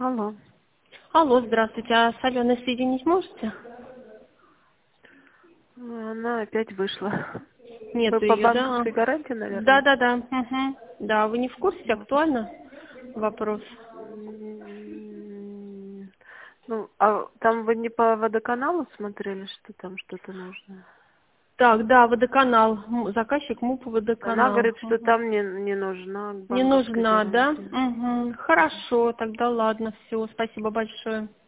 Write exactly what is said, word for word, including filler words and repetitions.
Алло. Алло, здравствуйте. А с Аленой соединить можете? Она опять вышла. Вы Нету по ее, да? банковской гарантии, Да, наверное? да, да. Угу. Да, вы не в курсе, Вот. актуально вопрос? М, Ну, а там вы не по водоканалу смотрели, что там что-то нужно? Так, да, водоканал. М, Заказчик МУП Она водоканал. говорит, что Мгм. там не, не нужна Не банковская нужна, да? гарантия. Угу. Хорошо, тогда ладно, все. Спасибо большое.